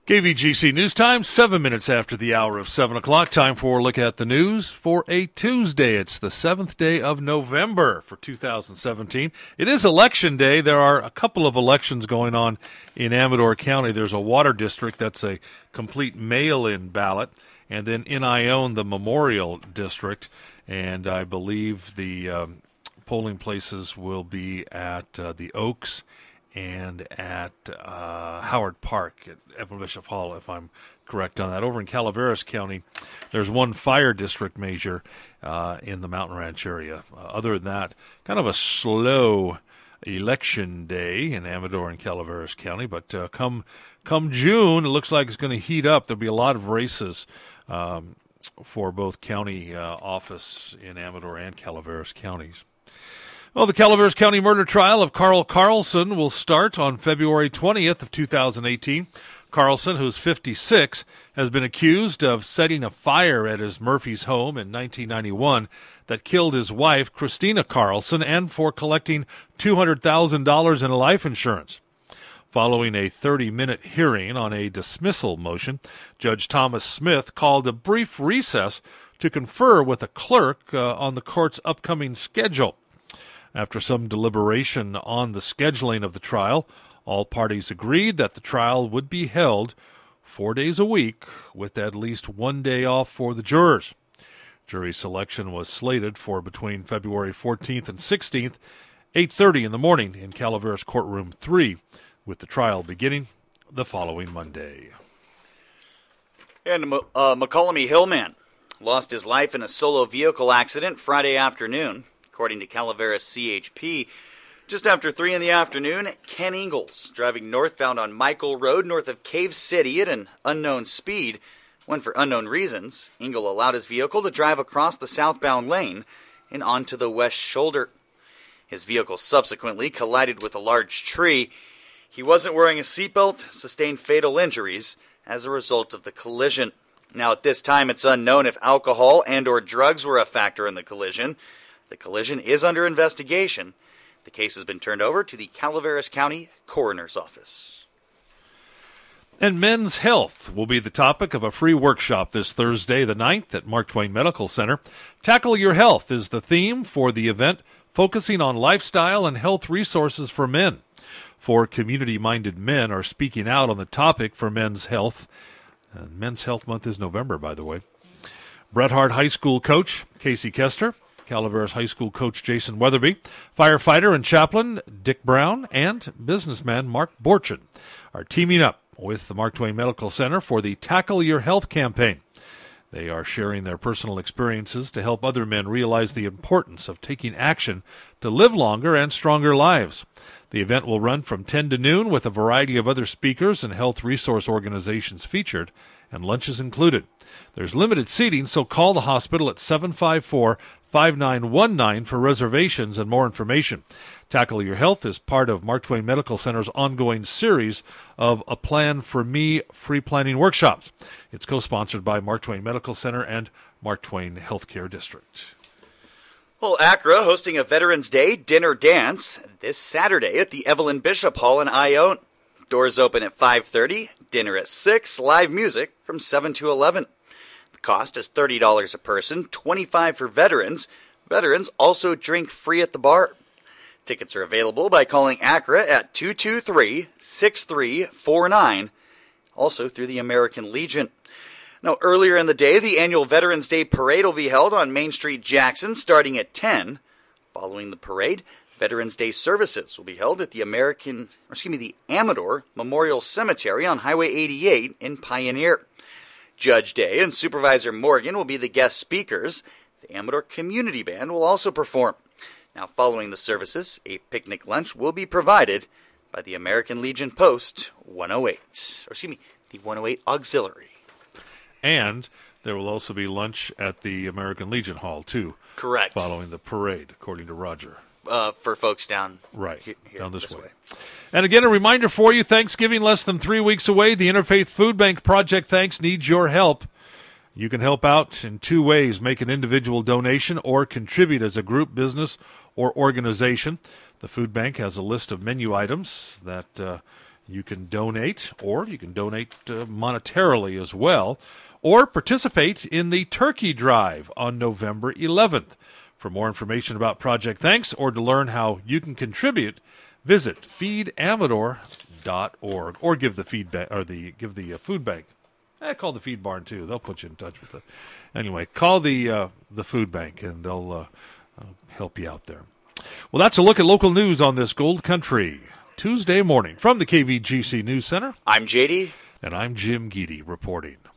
KVGC News Time, 7 minutes after the hour of 7 o'clock. Time for a look at the news for a Tuesday. It's the 7th day of November for 2017. It is Election Day. There are a couple of elections going on in Amador County. There's a water district that's a complete mail-in ballot. And then in Ione, the Memorial District. And I believe the polling places will be at the Oaks and at Howard Park at Evan Bishop Hall, if I'm correct on that. Over in Calaveras County, there's one fire district major in the Mountain Ranch area. Other than that, kind of a slow election day in Amador and Calaveras County. But come June, it looks like it's going to heat up. There'll be a lot of races for both county office in Amador and Calaveras counties. Well, the Calaveras County murder trial of Carl Carlson will start on February 20th of 2018. Carlson, who's 56, has been accused of setting a fire at his Murphy's home in 1991 that killed his wife, Christina Carlson, and for collecting $200,000 in life insurance. Following a 30-minute hearing on a dismissal motion, Judge Thomas Smith called a brief recess to confer with a clerk on the court's upcoming schedule. After some deliberation on the scheduling of the trial, all parties agreed that the trial would be held 4 days a week with at least 1 day off for the jurors. Jury selection was slated for between February 14th and 16th, 8:30 in the morning in Calaveras Courtroom 3, with the trial beginning the following Monday. And McCollum Hillman lost his life in a solo vehicle accident Friday afternoon. According to Calaveras CHP, just after 3 in the afternoon, Ken Ingalls, driving northbound on Michael Road north of Cave City at an unknown speed, when for unknown reasons, Ingalls allowed his vehicle to drive across the southbound lane and onto the west shoulder. His vehicle subsequently collided with a large tree. He wasn't wearing a seatbelt, sustained fatal injuries as a result of the collision. Now at this time, it's unknown if alcohol and or drugs were a factor in the collision. The collision is under investigation. The case has been turned over to the Calaveras County Coroner's Office. And men's health will be the topic of a free workshop this Thursday, the 9th, at Mark Twain Medical Center. Tackle Your Health is the theme for the event, focusing on lifestyle and health resources for men. 4 community-minded men are speaking out on the topic for men's health. Men's Health Month is November, by the way. Bret Harte High School coach Casey Kester, Calaveras High School coach Jason Weatherby, firefighter and chaplain Dick Brown, and businessman Mark Borchin are teaming up with the Mark Twain Medical Center for the Tackle Your Health campaign. They are sharing their personal experiences to help other men realize the importance of taking action to live longer and stronger lives. The event will run from 10 to noon with a variety of other speakers and health resource organizations featured, and lunch is included. There's limited seating, so call the hospital at 754-5919 for reservations and more information. Tackle Your Health is part of Mark Twain Medical Center's ongoing series of A Plan for Me free planning workshops. It's co-sponsored by Mark Twain Medical Center and Mark Twain Healthcare District. Well, Accra hosting a Veterans Day dinner dance this Saturday at the Evelyn Bishop Hall in Ione. Doors open at 5:30, dinner at 6, live music from 7 to 11. The cost is $30 a person, $25 for veterans. Veterans also drink free at the bar. Tickets are available by calling Accra at 223-6349, also through the American Legion. Now, earlier in the day, the annual Veterans Day Parade will be held on Main Street, Jackson, starting at 10. Following the parade, Veterans Day services will be held at the Amador Memorial Cemetery on Highway 88 in Pioneer. Judge Day and Supervisor Morgan will be the guest speakers. The Amador Community Band will also perform. Now, following the services, a picnic lunch will be provided by the American Legion Post 108, the 108 Auxiliary. And there will also be lunch at the American Legion Hall, too. Correct. Following the parade, according to Roger. For folks down here, down this way. way. And again, a reminder for you, Thanksgiving less than 3 weeks away. The Interfaith Food Bank Project Thanks needs your help. You can help out in 2 ways: make an individual donation or contribute as a group, business, or organization. The food bank has a list of menu items that You can donate, or you can donate monetarily as well, or participate in the Turkey Drive on November 11th. For more information about Project Thanks or to learn how you can contribute, visit feedamador.org or give the feedback or give the food bank. Call the Feed Barn too. They'll put you in touch with it. Anyway, call the food bank and they'll help you out there. Well, that's a look at local news on this Gold Country Tuesday morning from the KVGC News Center. I'm JD. And I'm Jim Geedy reporting.